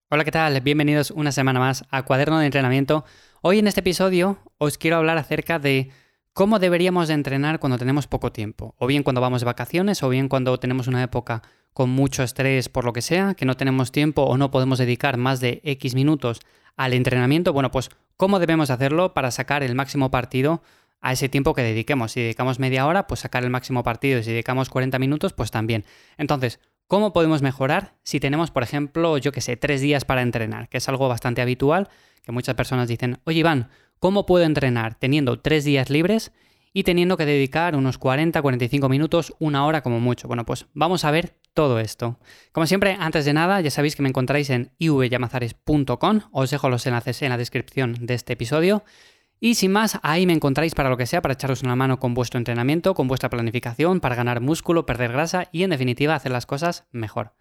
Hola, ¿qué tal? Bienvenidos una semana más a Cuaderno de Entrenamiento. Hoy en este episodio os quiero hablar acerca de cómo deberíamos de entrenar cuando tenemos poco tiempo, o bien cuando vamos de vacaciones, o bien cuando tenemos una época con mucho estrés por lo que sea, que no tenemos tiempo o no podemos dedicar más de X minutos al entrenamiento. Bueno, pues cómo debemos hacerlo para sacar el máximo partido a ese tiempo que dediquemos. Si dedicamos media hora, pues sacar el máximo partido, y si dedicamos 40 minutos, pues también. Entonces, ¿cómo podemos mejorar si tenemos, por ejemplo, 3 días para entrenar? Que es algo bastante habitual, que muchas personas dicen, oye Iván, ¿cómo puedo entrenar teniendo 3 días libres y teniendo que dedicar unos 40-45 minutos, una hora como mucho? Bueno, pues vamos a ver todo esto. Como siempre, antes de nada, ya sabéis que me encontráis en ivyamazares.com, os dejo los enlaces en la descripción de este episodio. Y sin más, ahí me encontráis para lo que sea, para echaros una mano con vuestro entrenamiento, con vuestra planificación, para ganar músculo, perder grasa y en definitiva hacer las cosas mejor.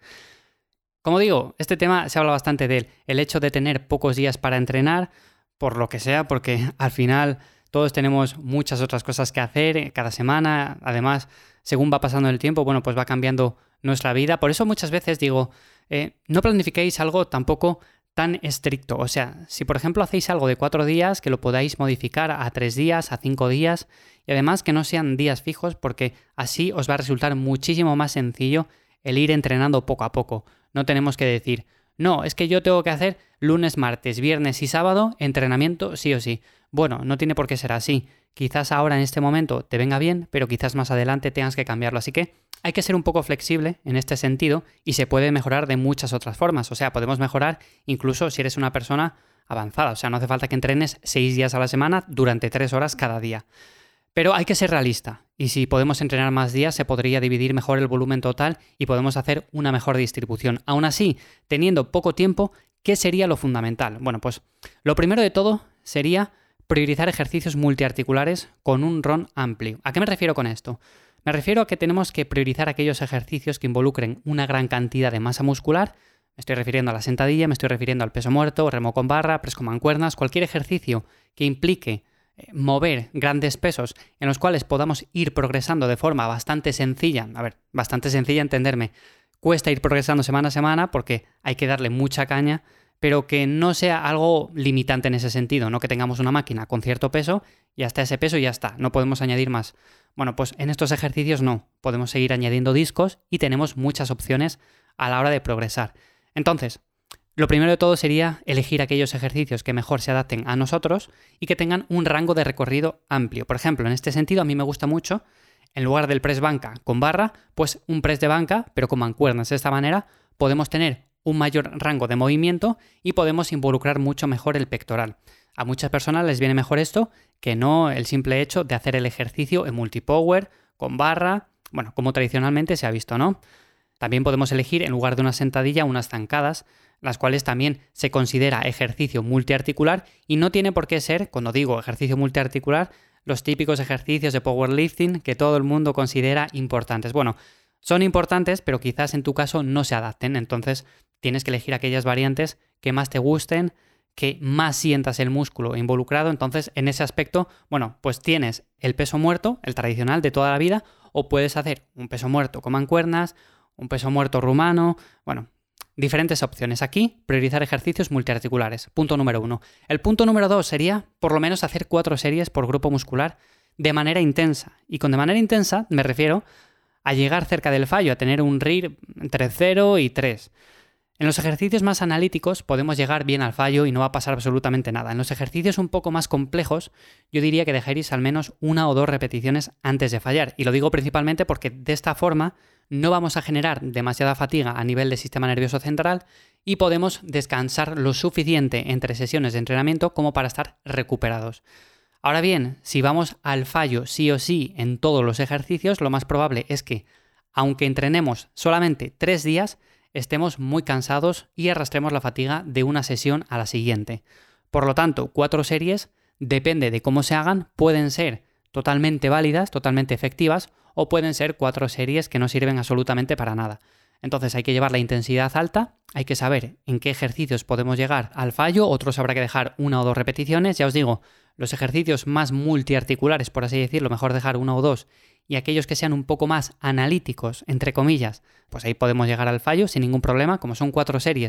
Como digo, este tema se habla bastante de él, el hecho de tener pocos días para entrenar, por lo que sea, porque al final todos tenemos muchas otras cosas que hacer cada semana. Además, según va pasando el tiempo, bueno, pues va cambiando nuestra vida. Por eso muchas veces digo, no planifiquéis algo tampoco tan estricto. O sea, si por ejemplo hacéis algo de 4 días, que lo podáis modificar a 3 días, a 5 días, y además que no sean días fijos, porque así os va a resultar muchísimo más sencillo el ir entrenando poco a poco. No tenemos que decir, no, es que yo tengo que hacer lunes, martes, viernes y sábado entrenamiento sí o sí. Bueno, no tiene por qué ser así. Quizás ahora en este momento te venga bien, pero quizás más adelante tengas que cambiarlo. Así que hay que ser un poco flexible en este sentido y se puede mejorar de muchas otras formas. O sea, podemos mejorar incluso si eres una persona avanzada. O sea, no hace falta que entrenes 6 días a la semana durante 3 horas cada día. Pero hay que ser realista. Y si podemos entrenar más días, se podría dividir mejor el volumen total y podemos hacer una mejor distribución. Aún así, teniendo poco tiempo, ¿qué sería lo fundamental? Bueno, pues lo primero de todo sería priorizar ejercicios multiarticulares con un RON amplio. ¿A qué me refiero con esto? Me refiero a que tenemos que priorizar aquellos ejercicios que involucren una gran cantidad de masa muscular. Me estoy refiriendo a la sentadilla, me estoy refiriendo al peso muerto, remo con barra, press con mancuernas, cualquier ejercicio que implique mover grandes pesos en los cuales podamos ir progresando de forma bastante sencilla. A ver, bastante sencilla, entenderme. Cuesta ir progresando semana a semana porque hay que darle mucha caña, pero que no sea algo limitante en ese sentido, no que tengamos una máquina con cierto peso y hasta ese peso ya está, no podemos añadir más. Bueno, pues en estos ejercicios no, podemos seguir añadiendo discos y tenemos muchas opciones a la hora de progresar. Entonces, lo primero de todo sería elegir aquellos ejercicios que mejor se adapten a nosotros y que tengan un rango de recorrido amplio. Por ejemplo, en este sentido a mí me gusta mucho, en lugar del press banca con barra, pues un press de banca pero con mancuernas. De esta manera podemos tener un mayor rango de movimiento y podemos involucrar mucho mejor el pectoral. A muchas personas les viene mejor esto que no el simple hecho de hacer el ejercicio en multipower, con barra, bueno, como tradicionalmente se ha visto, ¿no? También podemos elegir en lugar de una sentadilla unas zancadas, las cuales también se considera ejercicio multiarticular y no tiene por qué ser, cuando digo ejercicio multiarticular, los típicos ejercicios de powerlifting que todo el mundo considera importantes. Bueno, son importantes, pero quizás en tu caso no se adapten, entonces tienes que elegir aquellas variantes que más te gusten, que más sientas el músculo involucrado. Entonces, en ese aspecto, bueno, pues tienes el peso muerto, el tradicional de toda la vida, o puedes hacer un peso muerto con mancuernas, un peso muerto rumano, bueno, diferentes opciones. Aquí, priorizar ejercicios multiarticulares. Punto número 1. El punto número 2 sería, por lo menos, hacer 4 series por grupo muscular de manera intensa. Y con de manera intensa me refiero a llegar cerca del fallo, a tener un RIR entre 0 y 3. En los ejercicios más analíticos podemos llegar bien al fallo y no va a pasar absolutamente nada. En los ejercicios un poco más complejos, yo diría que dejaréis al menos 1 o 2 repeticiones antes de fallar. Y lo digo principalmente porque de esta forma no vamos a generar demasiada fatiga a nivel del sistema nervioso central y podemos descansar lo suficiente entre sesiones de entrenamiento como para estar recuperados. Ahora bien, si vamos al fallo sí o sí en todos los ejercicios, lo más probable es que, aunque entrenemos solamente 3 días, estemos muy cansados y arrastremos la fatiga de una sesión a la siguiente. Por lo tanto, 4 series, depende de cómo se hagan, pueden ser totalmente válidas, totalmente efectivas, o pueden ser 4 series que no sirven absolutamente para nada. Entonces hay que llevar la intensidad alta, hay que saber en qué ejercicios podemos llegar al fallo, otros habrá que dejar 1 o 2 repeticiones. Ya os digo, los ejercicios más multiarticulares, por así decirlo, mejor dejar 1 o 2, y aquellos que sean un poco más analíticos, entre comillas, pues ahí podemos llegar al fallo sin ningún problema. Como son 4 series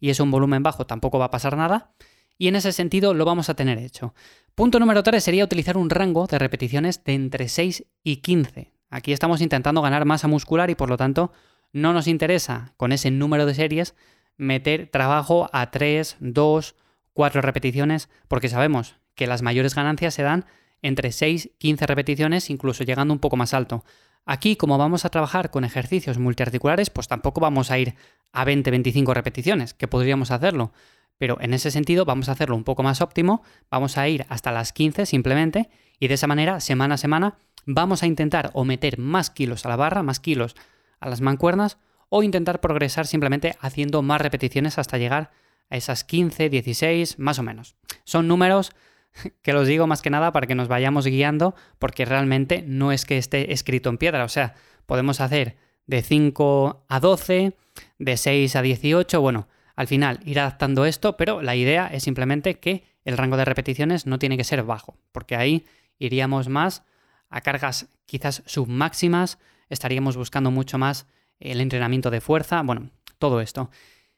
y es un volumen bajo, tampoco va a pasar nada. Y en ese sentido lo vamos a tener hecho. Punto número 3 sería utilizar un rango de repeticiones de entre 6 y 15. Aquí estamos intentando ganar masa muscular y por lo tanto no nos interesa con ese número de series meter trabajo a 3, 2, 4 repeticiones porque sabemos que las mayores ganancias se dan entre 6 y 15 repeticiones, incluso llegando un poco más alto. Aquí, como vamos a trabajar con ejercicios multiarticulares, pues tampoco vamos a ir a 20-25 repeticiones, que podríamos hacerlo. Pero en ese sentido vamos a hacerlo un poco más óptimo, vamos a ir hasta las 15 simplemente y de esa manera, semana a semana, vamos a intentar o meter más kilos a la barra, más kilos a las mancuernas o intentar progresar simplemente haciendo más repeticiones hasta llegar a esas 15, 16, más o menos. Son números que los digo más que nada para que nos vayamos guiando porque realmente no es que esté escrito en piedra, o sea, podemos hacer de 5 a 12, de 6 a 18, bueno, al final ir adaptando esto, pero la idea es simplemente que el rango de repeticiones no tiene que ser bajo, porque ahí iríamos más a cargas quizás submáximas, estaríamos buscando mucho más el entrenamiento de fuerza, bueno, todo esto.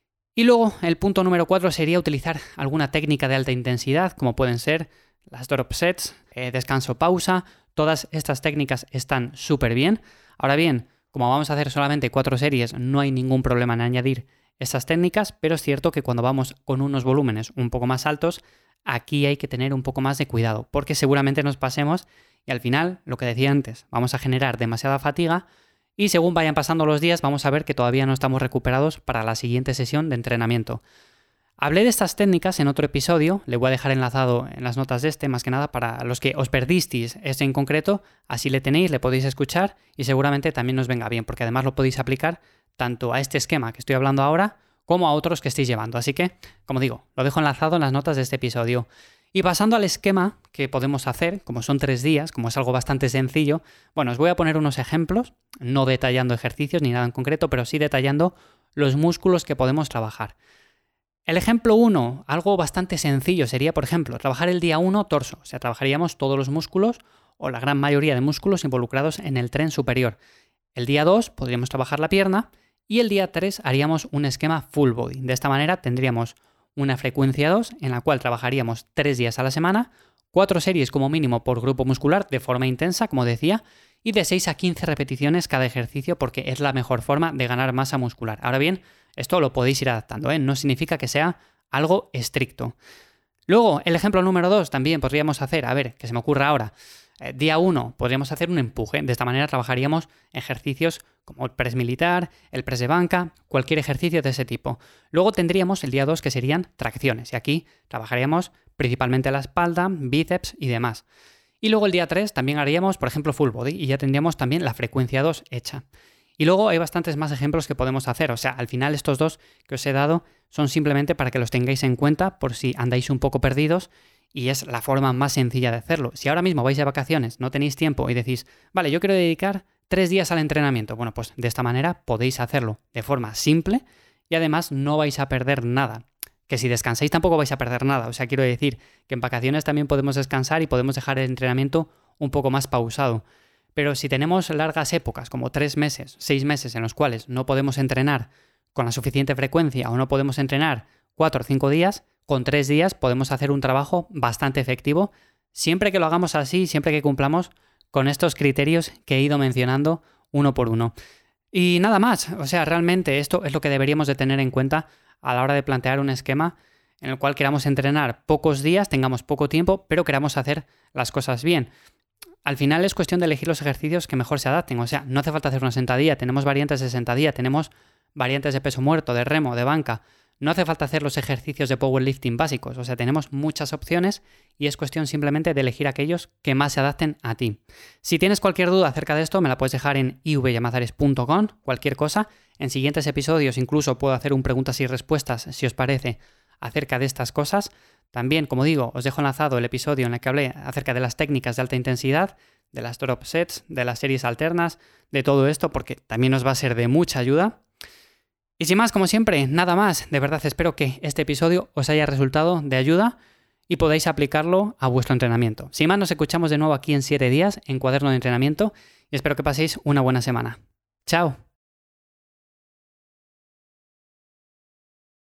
Y luego el punto número 4 sería utilizar alguna técnica de alta intensidad, como pueden ser las drop sets, descanso-pausa, todas estas técnicas están súper bien. Ahora bien, como vamos a hacer solamente 4 series, no hay ningún problema en añadir esas técnicas, pero es cierto que cuando vamos con unos volúmenes un poco más altos, aquí hay que tener un poco más de cuidado, porque seguramente nos pasemos y al final, lo que decía antes, vamos a generar demasiada fatiga y según vayan pasando los días vamos a ver que todavía no estamos recuperados para la siguiente sesión de entrenamiento. Hablé de estas técnicas en otro episodio, le voy a dejar enlazado en las notas de este, más que nada para los que os perdisteis este en concreto, así le tenéis, le podéis escuchar y seguramente también nos venga bien, porque además lo podéis aplicar tanto a este esquema que estoy hablando ahora como a otros que estéis llevando. Así que, como digo, lo dejo enlazado en las notas de este episodio. Y pasando al esquema que podemos hacer, como son 3 días, como es algo bastante sencillo, bueno, os voy a poner unos ejemplos, no detallando ejercicios ni nada en concreto, pero sí detallando los músculos que podemos trabajar. El ejemplo 1, algo bastante sencillo, sería, por ejemplo, trabajar el día 1 torso, o sea, trabajaríamos todos los músculos o la gran mayoría de músculos involucrados en el tren superior. El día 2 podríamos trabajar la pierna y el día 3 haríamos un esquema full body. De esta manera tendríamos una frecuencia 2 en la cual trabajaríamos 3 días a la semana, 4 series como mínimo por grupo muscular de forma intensa, como decía, y de 6 a 15 repeticiones cada ejercicio porque es la mejor forma de ganar masa muscular. Ahora bien, esto lo podéis ir adaptando, ¿eh? No significa que sea algo estricto. Luego, el ejemplo número 2 también podríamos hacer, a ver, que se me ocurra ahora. Día 1 podríamos hacer un empuje, de esta manera trabajaríamos ejercicios como el press militar, el press de banca, cualquier ejercicio de ese tipo. Luego tendríamos el día 2 que serían tracciones y aquí trabajaríamos principalmente la espalda, bíceps y demás. Y luego el día 3 también haríamos, por ejemplo, full body y ya tendríamos también la frecuencia 2 hecha. Y luego hay bastantes más ejemplos que podemos hacer, o sea, al final estos 2 que os he dado son simplemente para que los tengáis en cuenta por si andáis un poco perdidos y es la forma más sencilla de hacerlo. Si ahora mismo vais de vacaciones, no tenéis tiempo y decís, vale, yo quiero dedicar 3 días al entrenamiento, bueno, pues de esta manera podéis hacerlo de forma simple y además no vais a perder nada. Que si descansáis tampoco vais a perder nada, o sea, quiero decir que en vacaciones también podemos descansar y podemos dejar el entrenamiento un poco más pausado. Pero si tenemos largas épocas, como 3 meses, 6 meses, en los cuales no podemos entrenar con la suficiente frecuencia o no podemos entrenar 4 o 5 días, con 3 días podemos hacer un trabajo bastante efectivo, siempre que lo hagamos así, siempre que cumplamos con estos criterios que he ido mencionando uno por uno. Y nada más, o sea, realmente esto es lo que deberíamos de tener en cuenta a la hora de plantear un esquema en el cual queramos entrenar pocos días, tengamos poco tiempo, pero queramos hacer las cosas bien. Al final es cuestión de elegir los ejercicios que mejor se adapten, o sea, no hace falta hacer una sentadilla, tenemos variantes de sentadilla, tenemos variantes de peso muerto, de remo, de banca, no hace falta hacer los ejercicios de powerlifting básicos, o sea, tenemos muchas opciones y es cuestión simplemente de elegir aquellos que más se adapten a ti. Si tienes cualquier duda acerca de esto, me la puedes dejar en ivyamazares.com, cualquier cosa. En siguientes episodios incluso puedo hacer un preguntas y respuestas, si os parece, acerca de estas cosas. También, como digo, os dejo enlazado el episodio en el que hablé acerca de las técnicas de alta intensidad, de las drop sets, de las series alternas, de todo esto, porque también os va a ser de mucha ayuda. Y sin más, como siempre, nada más. De verdad espero que este episodio os haya resultado de ayuda y podáis aplicarlo a vuestro entrenamiento. Sin más, nos escuchamos de nuevo aquí en 7 días en Cuaderno de Entrenamiento y espero que paséis una buena semana. ¡Chao!